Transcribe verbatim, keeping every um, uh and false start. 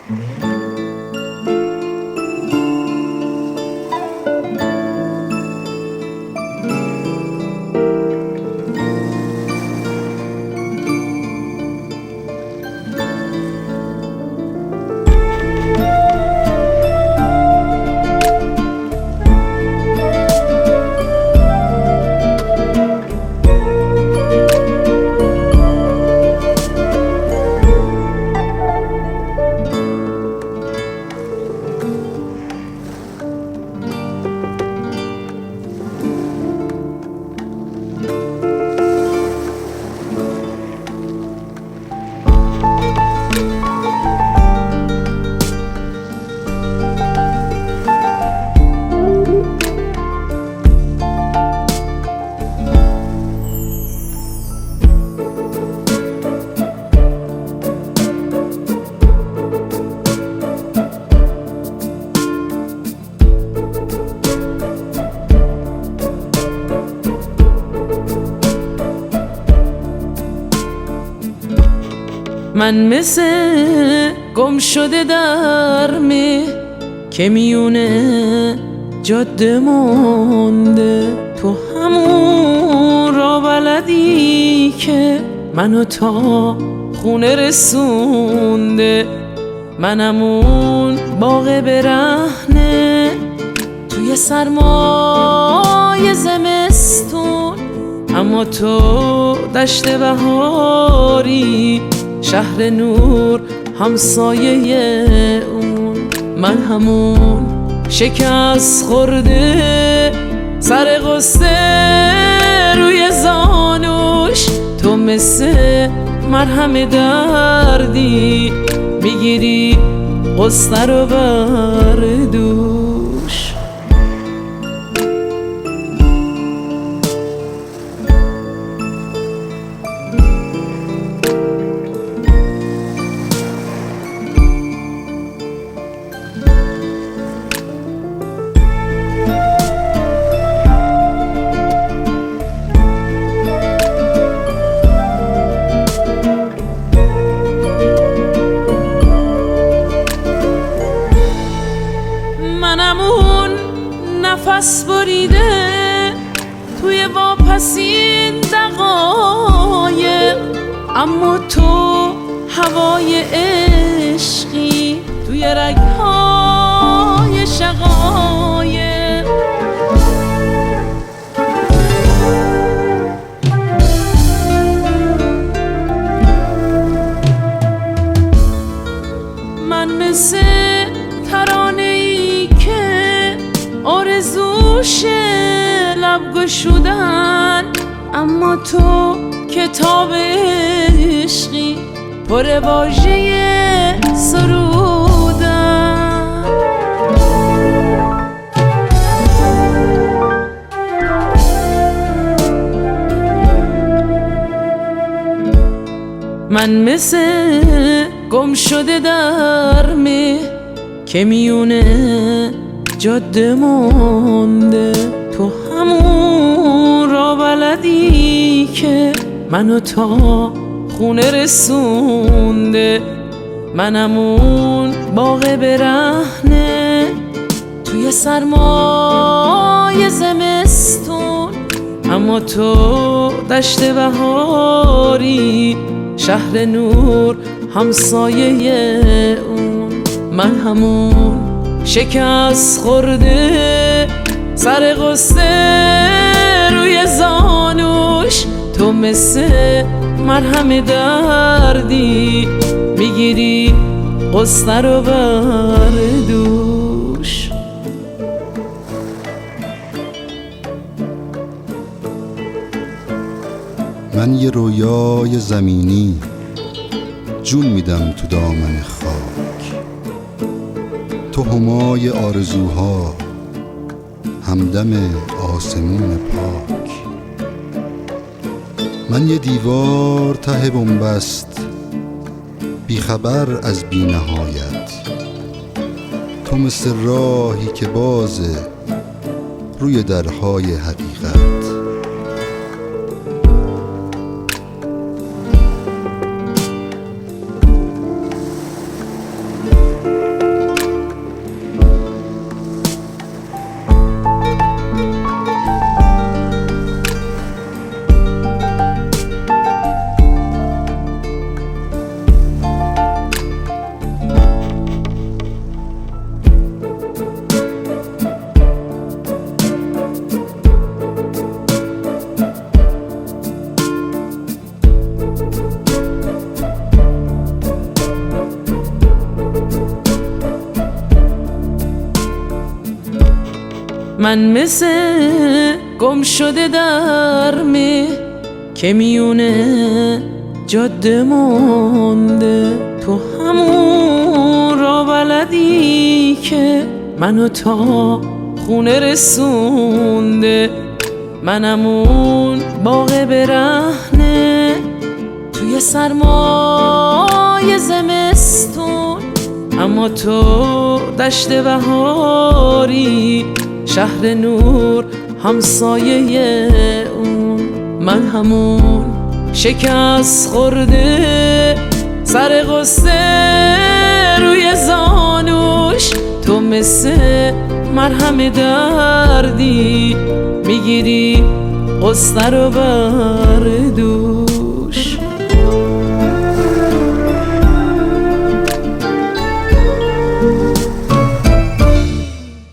من مثل گم شده در می که میونه جاده مونده، تو همون را بلدی که منو تا خونه رسونده. من همون باغ برهنه توی سرمای زمستون، اما تو دشت بهاری، شهر نور همسایه اون. من همون شکست خورده سر غصه روی زانوش، تو مثل مرهم دردی میگیری غصه رو بر دوش. منمون نفس بریده توی واپسین دقایق، اما تو هوای عشقی توی رگهای شقایق. من مثل ترانه‌ای که آرزوشه لب گشودن، اما تو کتاب عشقی پر واژه سرودن. من مثل گم شده در می که میونه جاده مونده، تو همون را بلدی که منو تا خونه رسونده. من همون باغ برهنه توی سرمای زمستون، اما تو دشت بهاری، شهر نور همسایه اون. من همون شکست خورده سر غصه روی زانوش، تو مثل مرهم دردی میگیری غصه رو بر دوش. من یه رویای زمینی جون میدم تو دامن خاک، تو همای آرزوها همدم آسمون پاک. من یه دیوار ته بنبست بیخبر از بی نهایت، تو مثل راهی که بازه روی درهای حقیقت. من مثل گم شده در مه که میونه جاده مونده. تو همون را بلدی که منو تا خونه رسونده. من همون باغ برهنه توی سرمای زمستون، اما تو دشت بهاری، شهر نور همسایه اون. من همون شکست خورده سر غصه روی زانوش، تو مثل مرهم دردی میگیری غصه رو بردوش.